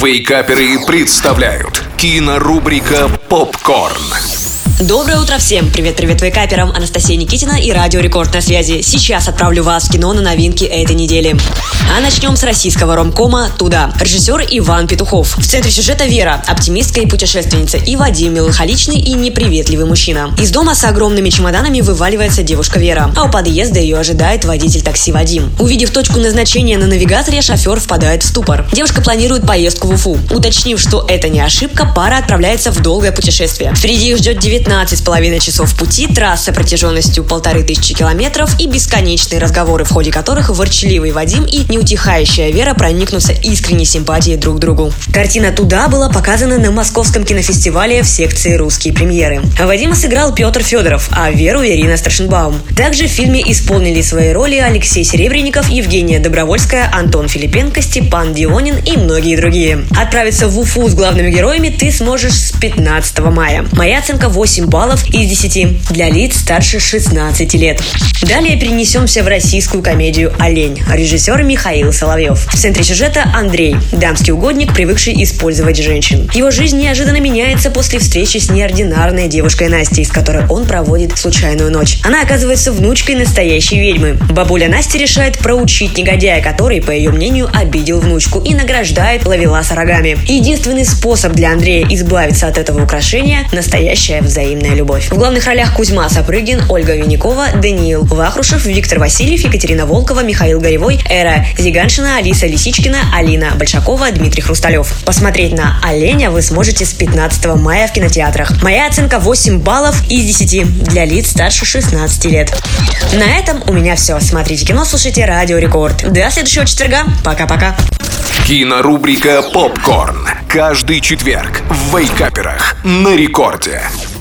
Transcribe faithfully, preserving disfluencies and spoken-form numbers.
Вейкаперы представляют кинорубрика «Попкорн». Доброе утро всем! Привет-привет вейкаперам! Анастасия Никитина и Радио Рекорд на связи. Сейчас отправлю вас в кино на новинки этой недели. А начнем с российского ромкома «Туда». Режиссер Иван Петухов. В центре сюжета Вера, оптимистка и путешественница, и Вадим, меланхоличный и неприветливый мужчина. Из дома с огромными чемоданами вываливается девушка Вера, а у подъезда ее ожидает водитель такси Вадим. Увидев точку назначения на навигаторе, шофер впадает в ступор. Девушка планирует поездку в Уфу. Уточнив, что это не ошибка, пара отправляется в долгое путешествие. Впереди их ждет девятнадцать с половиной часов пути, трасса протяженностью полторы тысячи километров и бесконечные разговоры, в ходе которых ворчливый Вадим и неутихающая Вера проникнутся искренней симпатией друг к другу. Картина «Туда» была показана на Московском кинофестивале в секции «Русские премьеры». Вадима сыграл Петр Федоров, а Веру Ирина Старшенбаум. Также в фильме исполнили свои роли Алексей Серебренников, Евгения Добровольская, Антон Филипенко, Степан Дионин и многие другие. Отправиться в Уфу с главными героями ты сможешь с пятнадцатого мая. Моя оценка восемь баллов из десяти для лиц старше шестнадцати лет. Далее перенесемся в российскую комедию «Олень». Режиссер Михаил Соловьев. В центре сюжета Андрей, дамский угодник, привыкший использовать женщин. Его жизнь неожиданно меняется после встречи с неординарной девушкой Настей, с которой он проводит случайную ночь. Она оказывается внучкой настоящей ведьмы. Бабуля Настя решает проучить негодяя, который, по ее мнению, обидел внучку, и награждает ловеласа рогами. Единственный способ для Андрея избавиться от этого украшения – настоящая взаимность. Взаимная любовь. В главных ролях Кузьма Сапрыгин, Ольга Винникова, Даниил Вахрушев, Виктор Васильев, Екатерина Волкова, Михаил Горевой, Эра Зиганшина, Алиса Лисичкина, Алина Большакова, Дмитрий Хрусталев. Посмотреть на «Оленя» вы сможете с пятнадцатого мая в кинотеатрах. Моя оценка восемь баллов из десяти для лиц старше шестнадцати лет. На этом у меня все. Смотрите кино, слушайте Радио Рекорд. До следующего четверга. Пока-пока. Кинорубрика «Попкорн». Каждый четверг в Вейкаперах на Рекорде.